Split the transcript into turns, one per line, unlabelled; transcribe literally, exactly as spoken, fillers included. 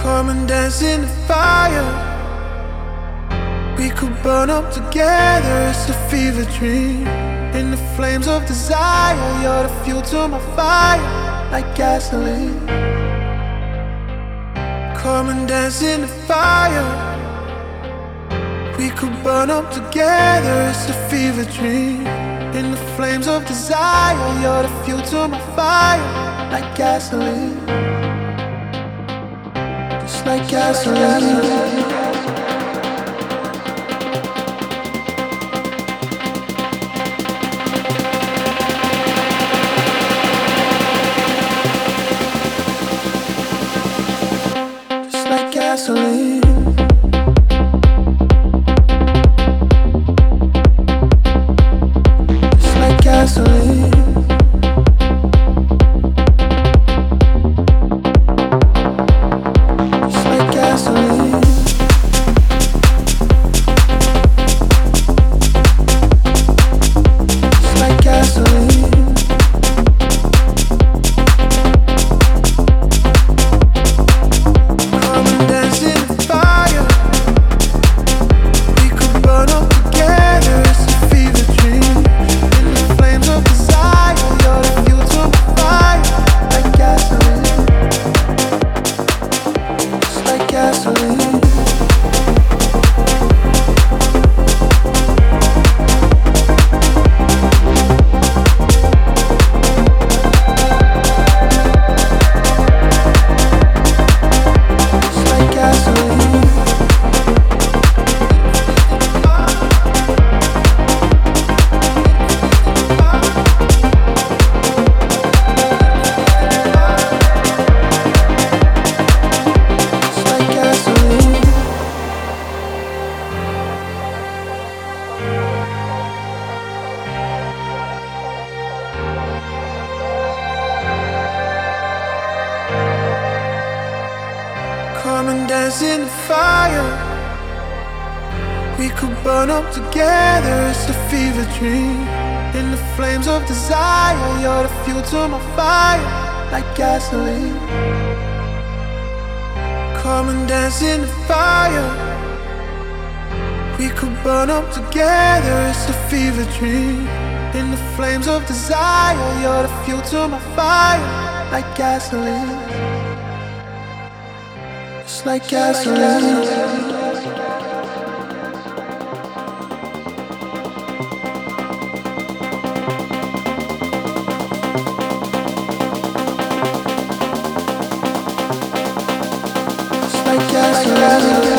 Come and dance in the fire. We could burn up together, it's a fever dream. In the flames of desire, you're the fuel to my fire, like gasoline. Come and dance in the fire. We could burn up together, it's a fever dream. In the flames of desire, you're the fuel to my fire, like gasoline. Just like gasoline. Gasoline. Just like gasoline. Just like gasoline. Just like gasoline. Come and dance in the fire. We could burn up together, it's a fever dream. In the flames of desire, you're the fuel to my fire, like gasoline. Come and dance in the fire. We could burn up together, it's a fever dream. In the flames of desire, you're the fuel to my fire, like gasoline. Just like gasoline. Like gasoline.